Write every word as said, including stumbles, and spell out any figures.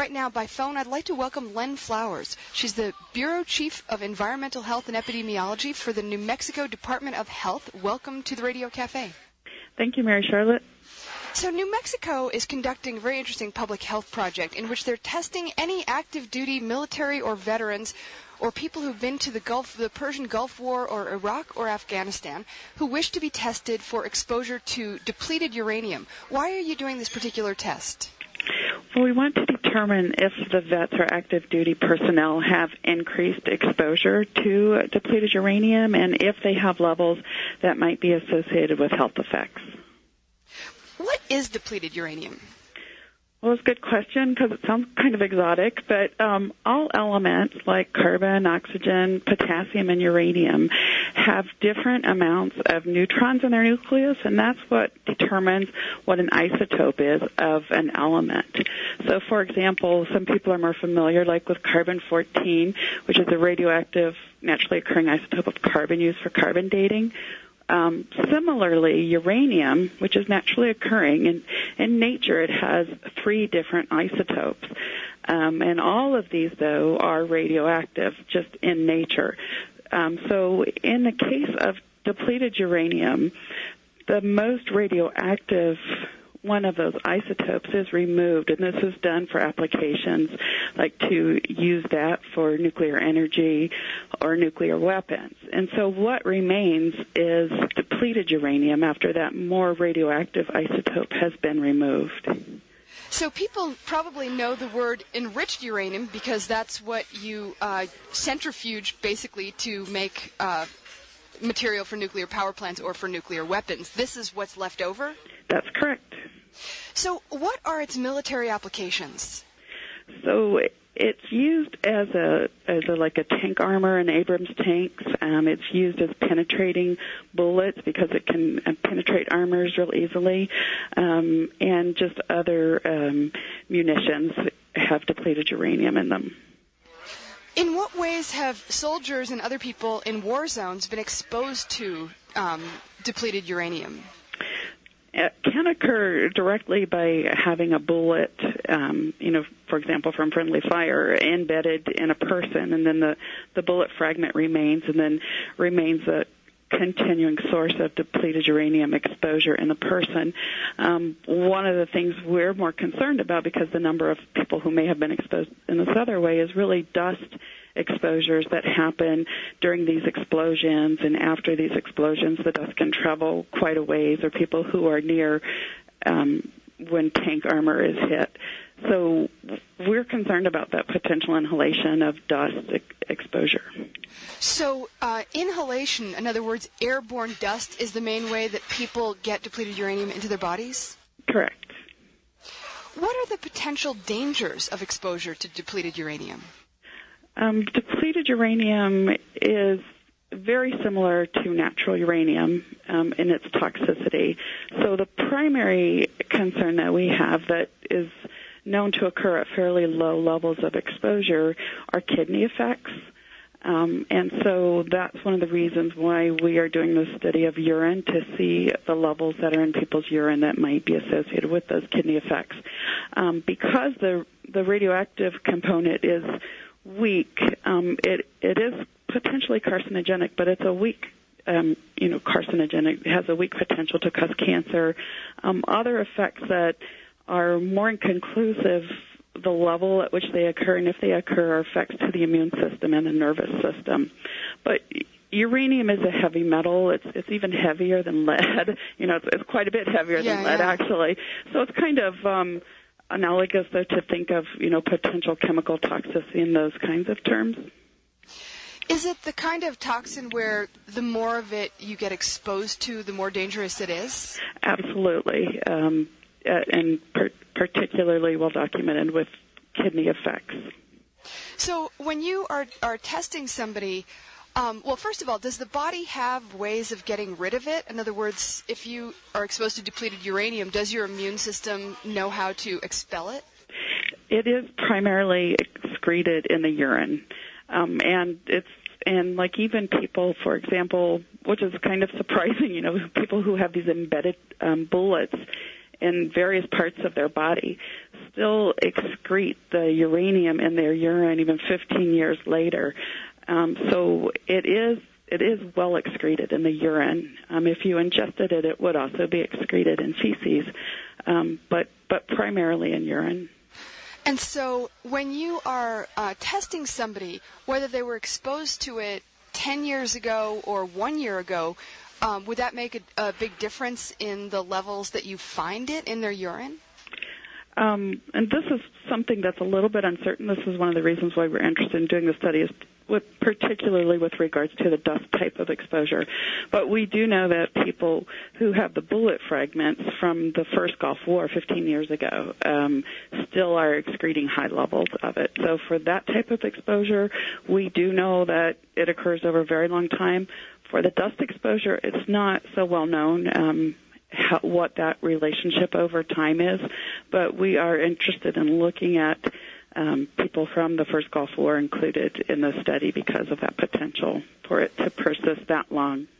right now by phone, I'd like to welcome Len Flowers. She's the Bureau Chief of Environmental Health and Epidemiology for the New Mexico Department of Health. Welcome to the Radio Cafe. Thank you, Mary Charlotte. So New Mexico is conducting a very interesting public health project in which they're testing any active duty military or veterans or people who've been to the Gulf, the Persian Gulf War or Iraq or Afghanistan who wish to be tested for exposure to depleted uranium. Why are you doing this particular test? Well, we want to determine if the vets or active duty personnel have increased exposure to depleted uranium and if they have levels that might be associated with health effects. What is depleted uranium? Well, it's a good question because it sounds kind of exotic, but um, all elements like carbon, oxygen, potassium, and uranium have different amounts of neutrons in their nucleus, and that's what determines what an isotope is of an element. So, for example, some people are more familiar, like with carbon fourteen, which is a radioactive, naturally occurring isotope of carbon used for carbon dating. Um, similarly, uranium, which is naturally occurring in, in nature, it has three different isotopes. Um, and all of these, though, are radioactive just in nature. Um, so in the case of depleted uranium, the most radioactive one of those isotopes is removed, and this is done for applications like to use that for nuclear energy or nuclear weapons. And so what remains is depleted uranium after that more radioactive isotope has been removed. So people probably know the word enriched uranium because that's what you uh, centrifuge basically to make uh, material for nuclear power plants or for nuclear weapons. This is what's left over? That's correct. So what are its military applications? So it's used as a as a like a tank armor in Abrams tanks. Um, it's used as penetrating bullets because it can uh, penetrate armors real easily, um, and just other um, munitions have depleted uranium in them. In what ways have soldiers and other people in war zones been exposed to um, depleted uranium? It can occur directly by having a bullet, um, you know, for example, from friendly fire embedded in a person, and then the, the bullet fragment remains and then remains a continuing source of depleted uranium exposure in the person. Um, one of the things we're more concerned about, because the number of people who may have been exposed in this other way, is really dust exposures that happen during these explosions, and after these explosions the dust can travel quite a ways, or people who are near um, when tank armor is hit. So we're concerned about that potential inhalation of dust ex- exposure. So uh, inhalation, in other words, airborne dust, is the main way that people get depleted uranium into their bodies? Correct. What are the potential dangers of exposure to depleted uranium? Um, depleted uranium is very similar to natural uranium um, in its toxicity. So the primary concern that we have that is known to occur at fairly low levels of exposure are kidney effects. Um, and so that's one of the reasons why we are doing this study of urine, to see the levels that are in people's urine that might be associated with those kidney effects. Um, because the the radioactive component is weak, um, it it is potentially carcinogenic, but it's a weak, um, you know, carcinogenic. It has a weak potential to cause cancer. Um, other effects that are more inconclusive, the level at which they occur, and if they occur, are effects to the immune system and the nervous system. But uranium is a heavy metal. It's it's even heavier than lead. You know, it's, it's quite a bit heavier yeah, than lead, yeah. actually. So it's kind of um, analogous, though, to think of, you know, potential chemical toxicity in those kinds of terms. Is it the kind of toxin where the more of it you get exposed to, the more dangerous it is? Absolutely, um, and per- particularly well documented with kidney effects. So when you are, are testing somebody, um, well, first of all, does the body have ways of getting rid of it? In other words, if you are exposed to depleted uranium, does your immune system know how to expel it? It is primarily excreted in the urine. Um, and it's, and like even people, for example, which is kind of surprising, you know, people who have these embedded um, bullets in various parts of their body still excrete the uranium in their urine even fifteen years later. Um, so it is it is well excreted in the urine. Um, if you ingested it, it would also be excreted in feces, um, but but primarily in urine. And so when you are uh, testing somebody, whether they were exposed to it ten years ago or one year ago, um, would that make a, a big difference in the levels that you find it in their urine? Um, and this is something that's a little bit uncertain. This is one of the reasons why we're interested in doing the study, is with, particularly with regards to the dust type of exposure. But we do know that people who have the bullet fragments from the first Gulf War fifteen years ago um, still are excreting high levels of it. So for that type of exposure, we do know that it occurs over a very long time. For the dust exposure, it's not so well known. Um, How, what that relationship over time is, but we are interested in looking at um, people from the first Gulf War included in the study because of that potential for it to persist that long.